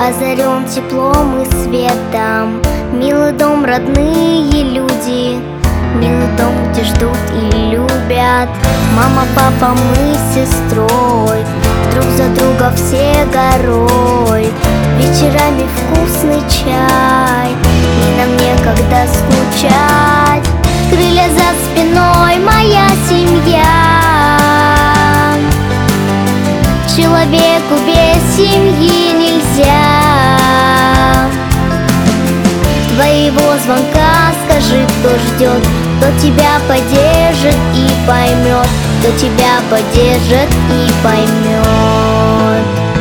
озарен теплом и светом. Милый дом, родные люди, милый дом, где ждут и любят. Мама, папа, мы с сестрой, друг за друга все горой. Вечерами вкусный чай, и нам некогда скучать. Крылья за спиной, моя семья. Человеку без семьи нельзя. Твоего звонка скажи, кто ждет, кто тебя поддержит и поймет, кто тебя поддержит и поймет.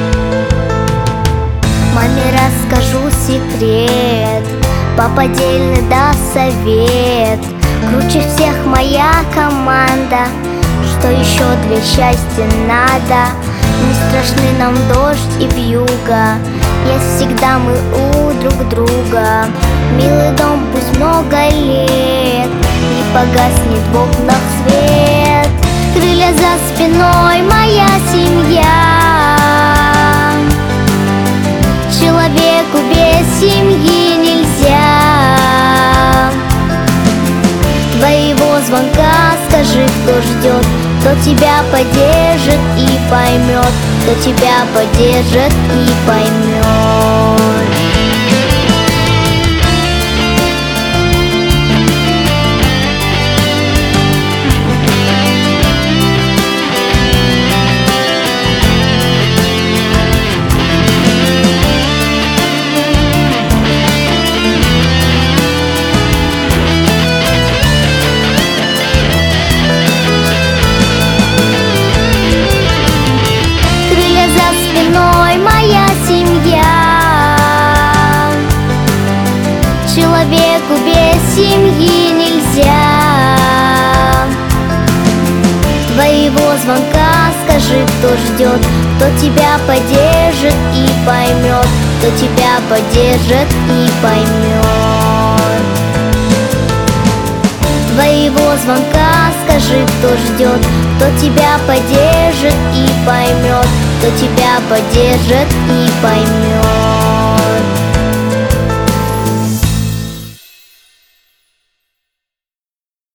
Маме расскажу секрет, папа дельный даст совет. Круче всех моя команда, что еще для счастья надо? Не страшны нам дождь и вьюга, есть всегда мы у друг друга. Милый дом, пусть много лет не погаснет в окнах свет. Крылья за спиной, моя семья. Человеку без семьи нельзя. Твоего звонка скажи, кто ждет, кто тебя поддержит и поймет, кто тебя поддержит и поймет. Моя семья. Человеку без семьи нельзя. Твоего звонка скажи, кто ждет, кто тебя поддержит и поймет, кто тебя поддержит и поймет. Твоего звонка скажи, кто ждет, кто тебя поддержит и поймет, кто тебя поддержит и поймет.